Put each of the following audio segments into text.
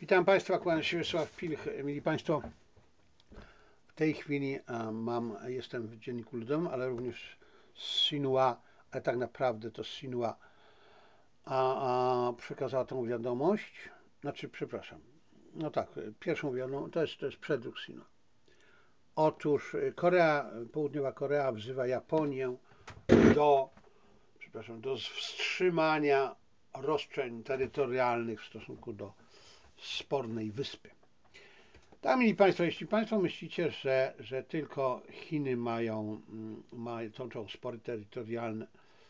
Witam Państwa, kłaniam się Wiesław Pilch. Mili Państwo, w tej chwili jestem w Dzienniku Ludowym, ale również z Sinua, ale tak naprawdę to Sinua przekazała tą wiadomość, przepraszam, no tak, pierwszą wiadomość, to jest przedruk Sinua. Otóż Południowa Korea wzywa Japonię do wstrzymania roszczeń terytorialnych w stosunku do spornej wyspy. Tak, mili Państwo, jeśli Państwo myślicie, że tylko Chiny toczą spory terytorialne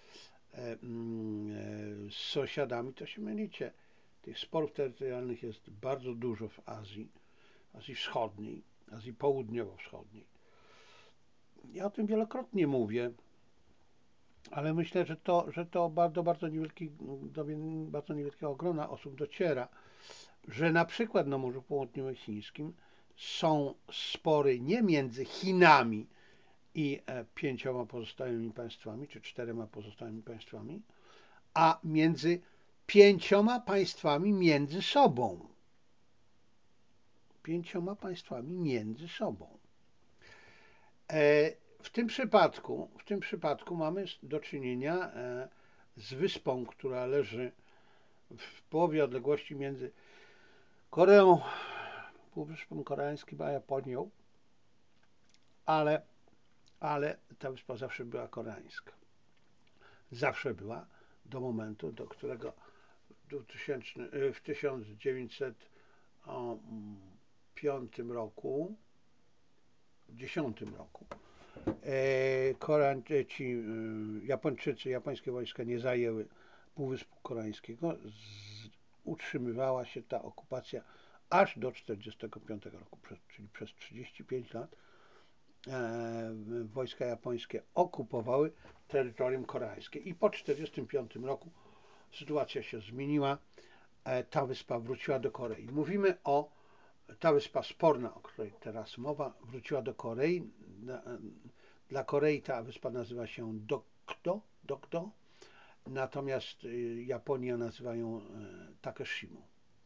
z sąsiadami, to się mylicie. Tych sporów terytorialnych jest bardzo dużo w Azji Wschodniej, Azji Południowo-Wschodniej. Ja o tym wielokrotnie mówię, ale myślę, że to do bardzo niewielkiego grona osób dociera, że na przykład na Morzu Południowochińskim są spory nie między Chinami i 5 pozostałymi państwami, czy 4 pozostałymi państwami, a między 5 państwami między sobą. 5 państwami między sobą. W tym przypadku mamy do czynienia z wyspą, która leży w połowie odległości między Koreą, Półwyspem Koreańskim a Japonią, ale ta wyspa zawsze była koreańska. Zawsze była do momentu, do którego w 1905 roku, w 10 roku japońskie wojska nie zajęły Półwyspu Koreańskiego. Utrzymywała się ta okupacja aż do 1945 roku, czyli przez 35 lat wojska japońskie okupowały terytorium koreańskie i po 1945 roku sytuacja się zmieniła, ta wyspa wróciła do Korei. Ta wyspa sporna, o której teraz mowa, wróciła do Korei. Dla Korei ta wyspa nazywa się Dokdo, natomiast Japonia nazywa ją Takeshimą.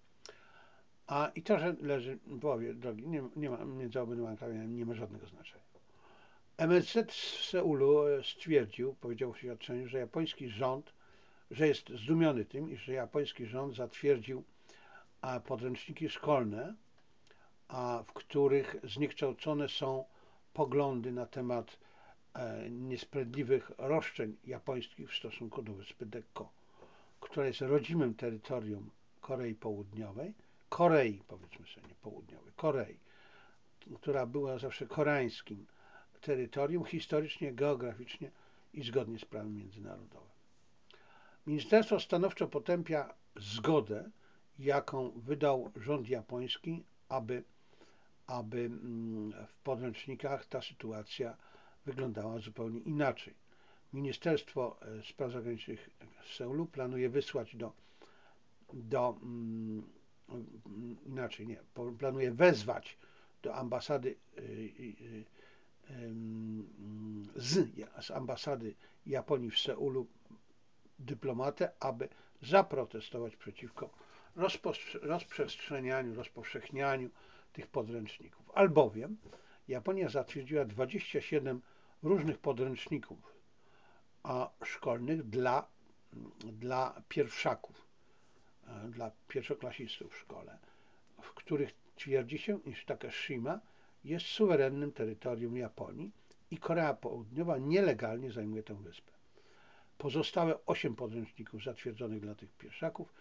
I to, że leży w połowie drogi, nie ma między obydwoma krajami, nie ma żadnego znaczenia. MSZ w Seulu powiedział w oświadczeniu, że jest zdumiony tym, iż japoński rząd zatwierdził podręczniki szkolne, w których zniekształcone są poglądy na temat niesprawiedliwych roszczeń japońskich w stosunku do wyspy Dekko, która jest rodzimym terytorium Korei Południowej, powiedzmy sobie, nie południowej, Korei, która była zawsze koreańskim terytorium historycznie, geograficznie i zgodnie z prawem międzynarodowym. Ministerstwo stanowczo potępia zgodę, jaką wydał rząd japoński, aby w podręcznikach ta sytuacja wyglądała zupełnie inaczej. Ministerstwo Spraw Zagranicznych w Seulu planuje wysłać planuje wezwać do ambasady z ambasady Japonii w Seulu dyplomatę, aby zaprotestować przeciwko rozpowszechnianiu tych podręczników. Albowiem Japonia zatwierdziła 27 różnych podręczników szkolnych dla pierwszaków, dla pierwszoklasistów w szkole, w których twierdzi się, iż Takeshima jest suwerennym terytorium Japonii i Korea Południowa nielegalnie zajmuje tę wyspę. Pozostałe 8 podręczników zatwierdzonych dla tych pierwszaków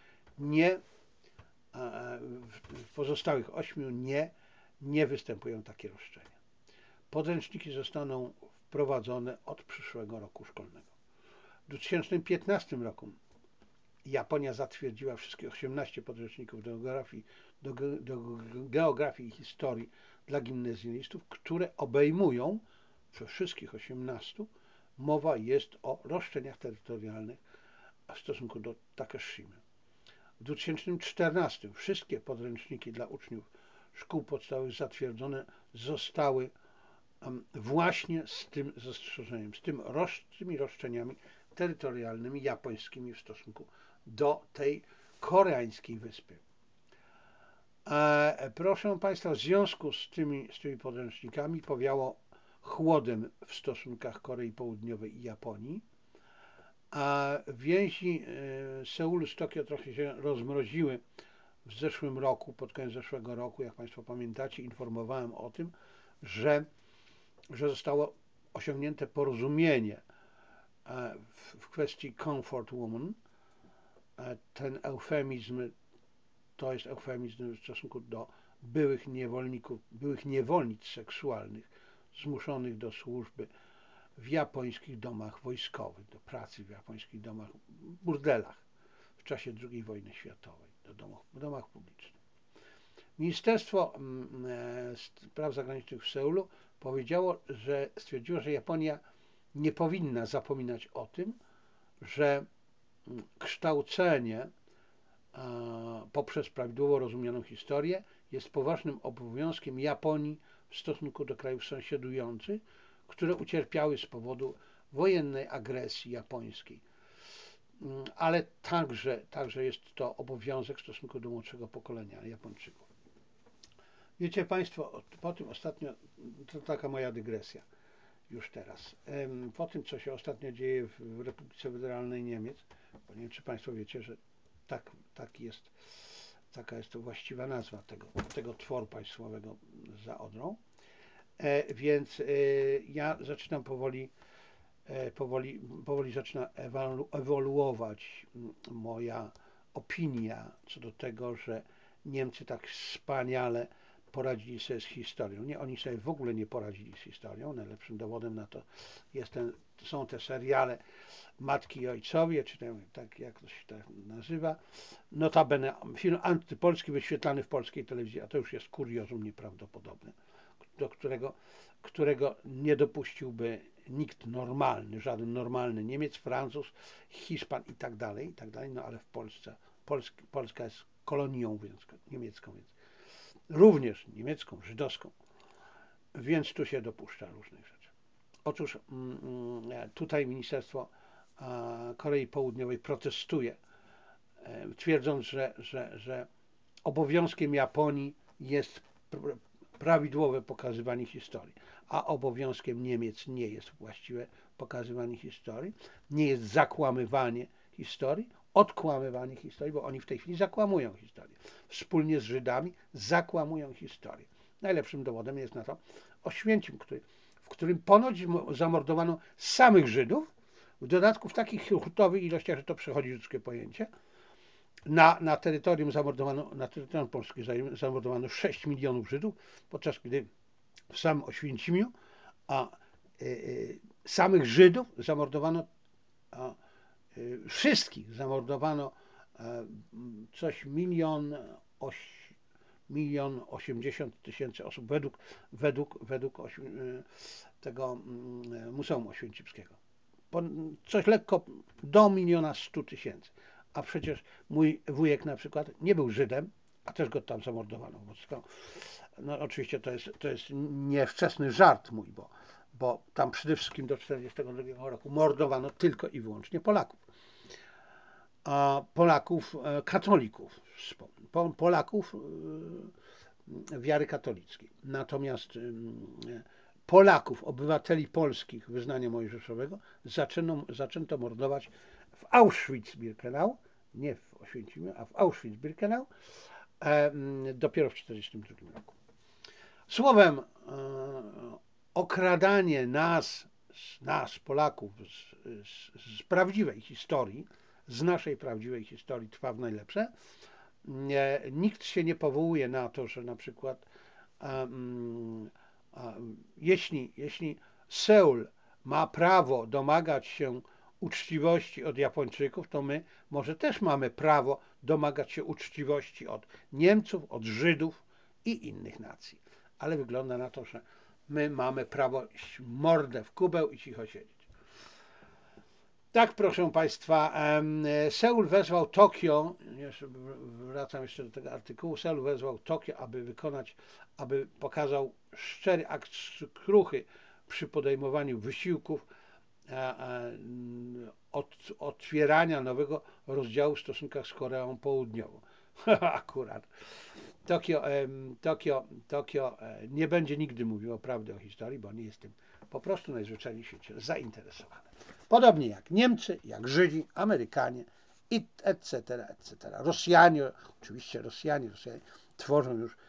w pozostałych 8 nie występują takie roszczenia. Podręczniki zostaną wprowadzone od przyszłego roku szkolnego. W 2015 roku Japonia zatwierdziła wszystkie 18 podręczników do geografii i historii dla gimnazjalistów, które obejmują, we wszystkich 18, mowa jest o roszczeniach terytorialnych w stosunku do Takeshimy. W 2014 wszystkie podręczniki dla uczniów szkół podstawowych zatwierdzone zostały właśnie z tym zastrzeżeniem, tymi roszczeniami terytorialnymi japońskimi w stosunku do tej koreańskiej wyspy. Proszę Państwa, w związku z tymi podręcznikami powiało chłodem w stosunkach Korei Południowej i Japonii, a więzi Seulu z Tokio trochę się rozmroziły w zeszłym roku, pod koniec zeszłego roku, jak Państwo pamiętacie, informowałem o tym, że zostało osiągnięte porozumienie w kwestii Comfort Woman. Ten eufemizm to jest eufemizm w stosunku do byłych niewolników, byłych niewolnic seksualnych zmuszonych do służby w japońskich domach wojskowych, do pracy w japońskich domach, burdelach w czasie II wojny światowej, w domach publicznych. Ministerstwo Spraw Zagranicznych w Seulu stwierdziło, że Japonia nie powinna zapominać o tym, że kształcenie poprzez prawidłowo rozumianą historię jest poważnym obowiązkiem Japonii w stosunku do krajów sąsiadujących, które ucierpiały z powodu wojennej agresji japońskiej. Ale także jest to obowiązek w stosunku do młodszego pokolenia Japończyków. Wiecie Państwo, po tym ostatnio, to taka moja dygresja już teraz, po tym co się ostatnio dzieje w Republice Federalnej Niemiec, bo nie wiem czy Państwo wiecie, że taka jest to właściwa nazwa tego tworu państwowego za Odrą, więc ja zaczynam powoli zaczyna ewoluować moja opinia co do tego, że Niemcy tak wspaniale poradzili sobie z historią. Nie, oni sobie w ogóle nie poradzili z historią. Najlepszym dowodem na to są te seriale Matki i Ojcowie, czy tak jak to się tak nazywa. Notabene film antypolski wyświetlany w polskiej telewizji, a to już jest kuriozum nieprawdopodobne, do którego nie dopuściłby nikt normalny, żaden normalny Niemiec, Francuz, Hiszpan i tak dalej, no ale w Polska jest kolonią niemiecką, więc również niemiecką, żydowską, więc tu się dopuszcza różnych rzeczy. Otóż tutaj Ministerstwo Korei Południowej protestuje, twierdząc, że obowiązkiem Japonii jest prawidłowe pokazywanie historii, a obowiązkiem Niemiec nie jest właściwe pokazywanie historii, nie jest zakłamywanie historii, odkłamywanie historii, bo oni w tej chwili zakłamują historię. Wspólnie z Żydami zakłamują historię. Najlepszym dowodem jest na to Oświęcim, w którym ponoć zamordowano samych Żydów, w dodatku w takich hurtowych ilościach, że to przechodzi ludzkie pojęcie. Na terytorium Polski zamordowano 6 milionów Żydów, podczas gdy w samym Oświęcimiu samych Żydów zamordowano, wszystkich zamordowano coś 1,080 osób według tego Muzeum Oświęcimskiego. Coś lekko do 1,1 000 000, a przecież mój wujek na przykład nie był Żydem, a też go tam zamordowano. No oczywiście to jest niewczesny żart mój, bo tam przede wszystkim do 1942 roku mordowano tylko i wyłącznie Polaków. Polaków katolików, Polaków wiary katolickiej. Natomiast Polaków, obywateli polskich wyznania mojżeszowego zaczęto mordować w Auschwitz-Birkenau, nie w Oświęcimiu, a w Auschwitz-Birkenau dopiero w 1942 roku. Słowem, okradanie nas Polaków, z prawdziwej historii, z naszej prawdziwej historii trwa w najlepsze. Nikt się nie powołuje na to, że na przykład jeśli Seul ma prawo domagać się uczciwości od Japończyków, to my może też mamy prawo domagać się uczciwości od Niemców, od Żydów i innych nacji. Ale wygląda na to, że my mamy prawo mordę w kubeł i cicho siedzieć. Tak, proszę Państwa, Seul wezwał Tokio, wracam jeszcze do tego artykułu, Seul wezwał Tokio, aby pokazał szczery akt skruchy przy podejmowaniu wysiłków otwierania nowego rozdziału w stosunkach z Koreą Południową. Akurat. Tokio nie będzie nigdy mówiło prawdy o historii, bo nie jestem po prostu najzwyczajniej w świecie zainteresowany. Podobnie jak Niemcy, jak Żydzi, Amerykanie, etc., etc. Rosjanie tworzą już